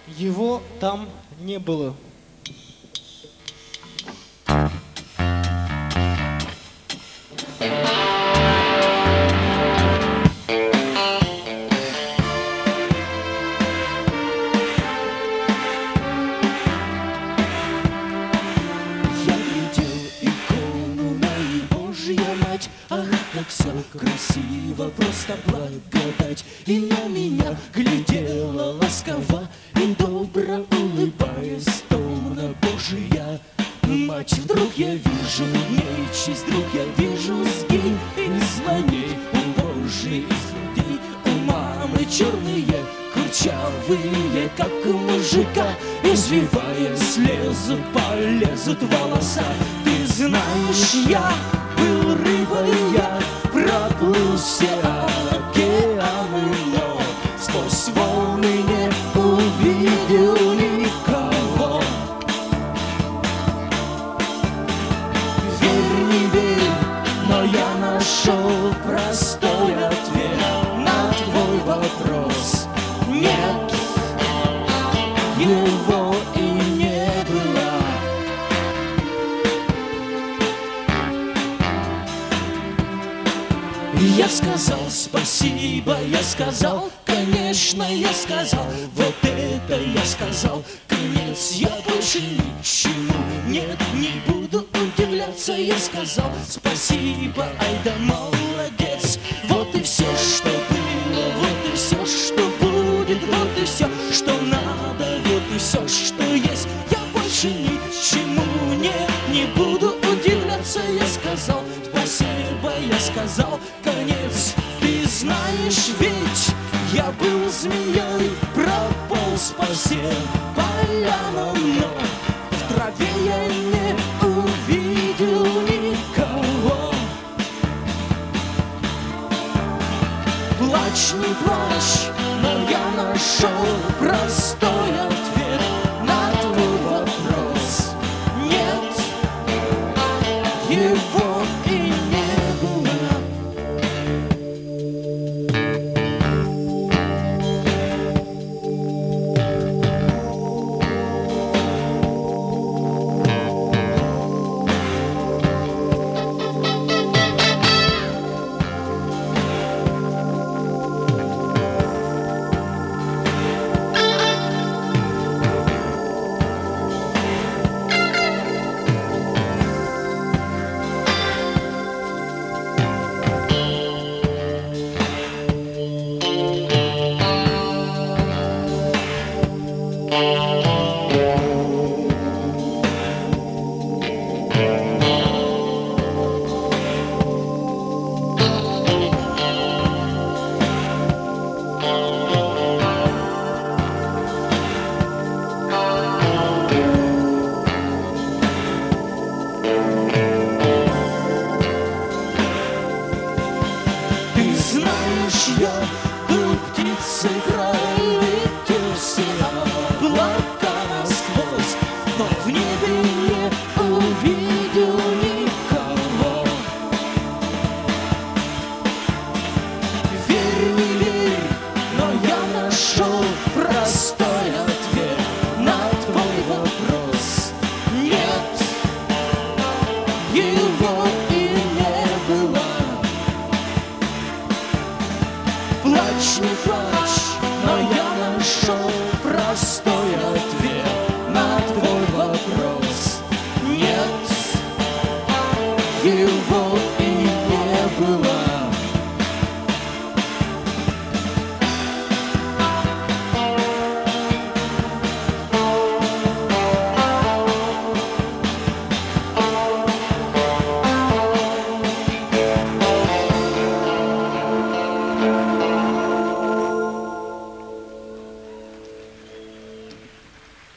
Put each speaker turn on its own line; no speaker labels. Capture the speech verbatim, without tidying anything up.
Его там не было.
Как все красиво, просто благодать. И на меня глядела ласково и добро улыбаясь, томно Божия Мать. Вдруг я вижу нечисть, вдруг я вижу сгинь из злодей у Божьей из людей. У мамы черные, курчавые, как у мужика, извиваясь, лезут, полезут волоса. Ты знаешь, я был рыбой, я проплыл все океаны, но сквозь волны не увидел никого. Верь, не верь, но я нашел простой ответ на твой вопрос. Нет, его и не было. Я сказал спасибо, я сказал, конечно, я сказал, вот это я сказал, конец, я больше ничему, нет, не буду удивляться, я сказал спасибо, ай да молодец, вот и все, что было, вот и все, что будет, вот и все, что надо, вот и все, что есть, я больше ничему, нет, не буду удивляться, я сказал спасибо, я сказал, конец. Ты знаешь, ведь я был змеей, прополз по всем полянам, но в траве я не увидел никого. Плачь, не плачь, но я нашел простой ответ на твой вопрос. Нет, его и не было. Я был птицей, край летел серый.